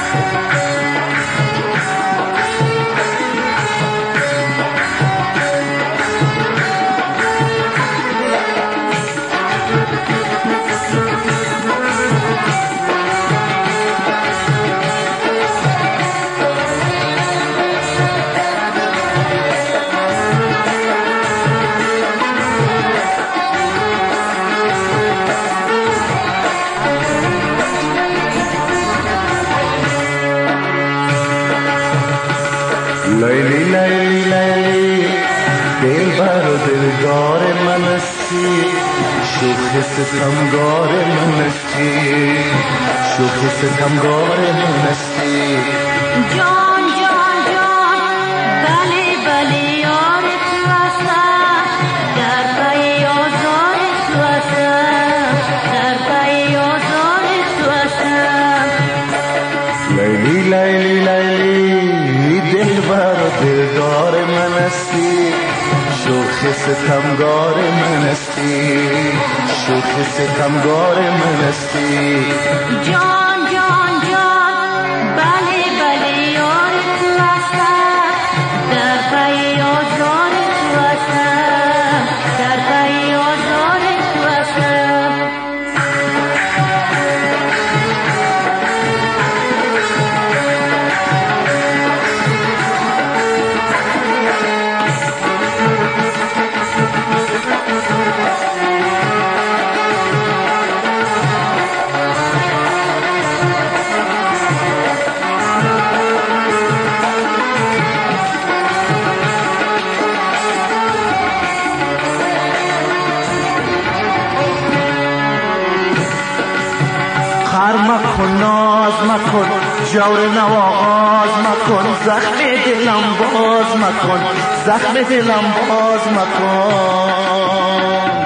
لیلی لیلی لیلی دلبر و دلدار من هستی، شوخ ستمگار من هستی، شوخ ستمگار من هستی. جان جان جان بله بله یار تو هستم، در پی آزار تو هستم، در پی آزار تو هستم. لیلی لیلی لیلی دلبر و دلدار من هستی، شوخ ستمگار من هستی، شوخ ستمگار من هستی. جان جان جان بله بله یار تو هستم، در پی آزار تو هستم، در پی آزار تو هستم. خر مکن ناز مکن جور نواز مکن، زخم دلم باز مکن، زخم دلم باز مکن.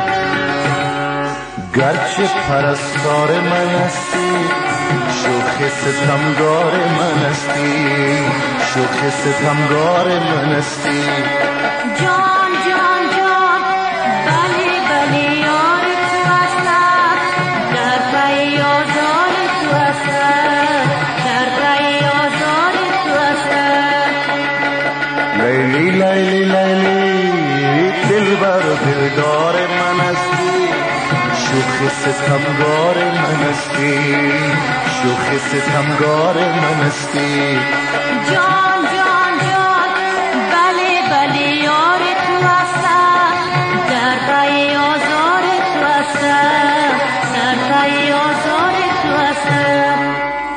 گرچه پرستار من هستی، شوخ ستمگار من هستی، شوخ ستمگار من هستی. جان جان جان بله بله یار تو هستم، در پی آزار تو هستم، در پی آزار تو هستم. لیلی لیلی لیلی دلبر و دلدار من هستی، شوخ ستمگار من هستی، شوخ ستمگار من هستی. جان جان جان بله بله یار تو هستم، در پی آزار تو هستم، در پی آزار تو هستم.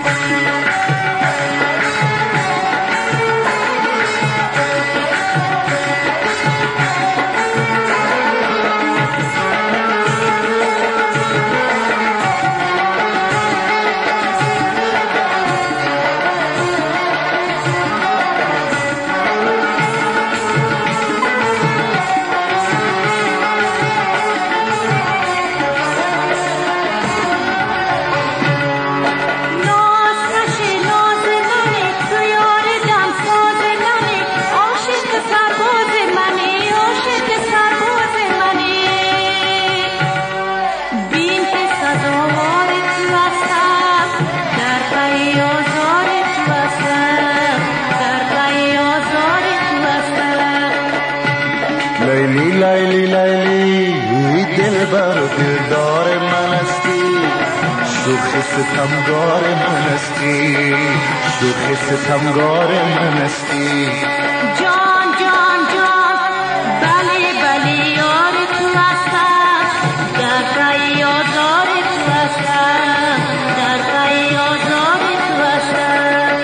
لیلی لیلی لیلی دلبر و دلدار من هستی، شوخ ستمگار من هستی، شوخ ستمگار من هستی. جان جان جان بله بله یار تو هستم، در پی آزار تو هستم، در پی آزار تو هستم.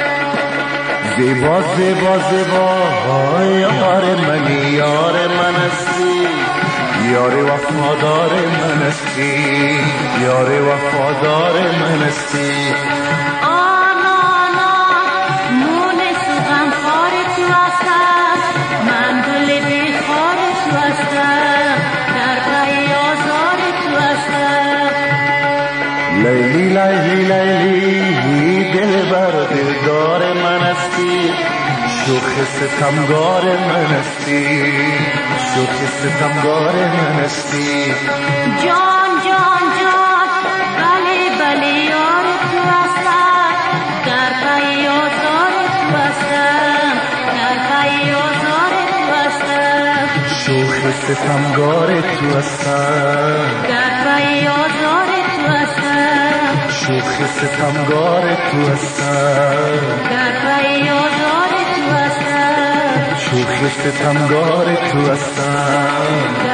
زیبا زیبا زیبا یار منی، یار من هستی، یار وفادار من هستی، یار وفادار من هستی. آن آن آن مونس و غمخوار تو هستم، من گل بیخوار تو هستم، در پی آزار تو هستم. لیلی لیلی لیلی دلبر دلدار من هستی، شوخ ستمگار من هستی، شوخ ستمگار من هستی. جان جان جان بله بله یار تو هستم، در پی شوخ ستمگار تو هستم در پای آزار تو هستم شوخ ستمگار تو هستم در پای آزار تو هستم شوخ ستمگار تو هستم